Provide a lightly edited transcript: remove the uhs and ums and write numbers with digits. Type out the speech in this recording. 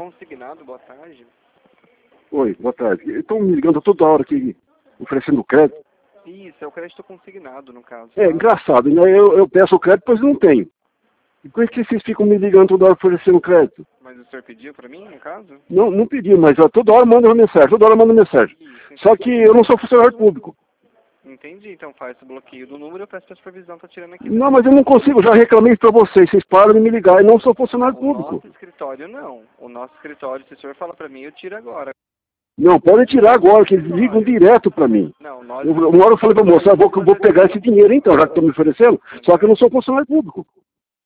Consignado, boa tarde. Oi, boa tarde. Estão me ligando toda hora aqui, oferecendo crédito. Isso, é o crédito consignado, no caso. É engraçado, né? Eu peço o crédito, depois não tenho. E por que vocês ficam me ligando toda hora oferecendo crédito? Mas o senhor pediu pra mim, no caso? Não pedi, mas toda hora manda uma mensagem, toda hora manda mensagem. Isso, Só que eu não sou funcionário público. entendi, então faz o bloqueio do número, eu peço pra supervisão, tá tirando aqui. Não, mas eu não consigo, já reclamei pra vocês param de me ligar, eu não sou funcionário O público. nosso escritório não. O nosso escritório, se o senhor falar pra mim, eu tiro agora. Não, podem tirar agora, que eles ligam direto pra mim. Não, nós... Uma hora eu falei pra moça, eu vou pegar esse dinheiro então, já que estão me oferecendo, só que eu não sou funcionário público.